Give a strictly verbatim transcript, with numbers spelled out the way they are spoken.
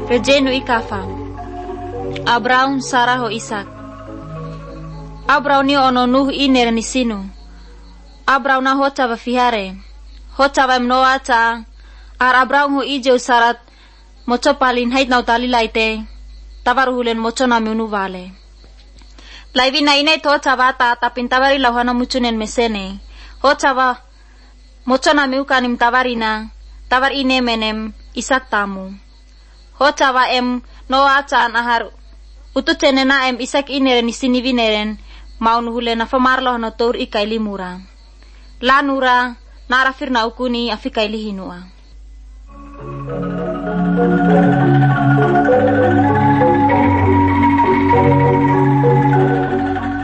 Rejenu ikafa. Abraun, Sarah ho Isak. Abraun ni ono Nuh iner ni sinu. Abraun na hoca va fihare. Hoca va mnoa ca. Ar Abraun ho ije usarat. Mocho palin hait nau tali laite. Tavar hulen mocho na miunu vale. Laivi na ine to chavata tapin tavari lahana muchunen mesene. Hoca va mocho na miuka nim tavarina. Tavar ine menem Isak tamu. Hoca va em noa ca an ahar. Ututene na em Isak ineren isini vineren. Maun hulen afamarlo na tour ikaili mura. La nura narafir na ukuni afikaili hinua.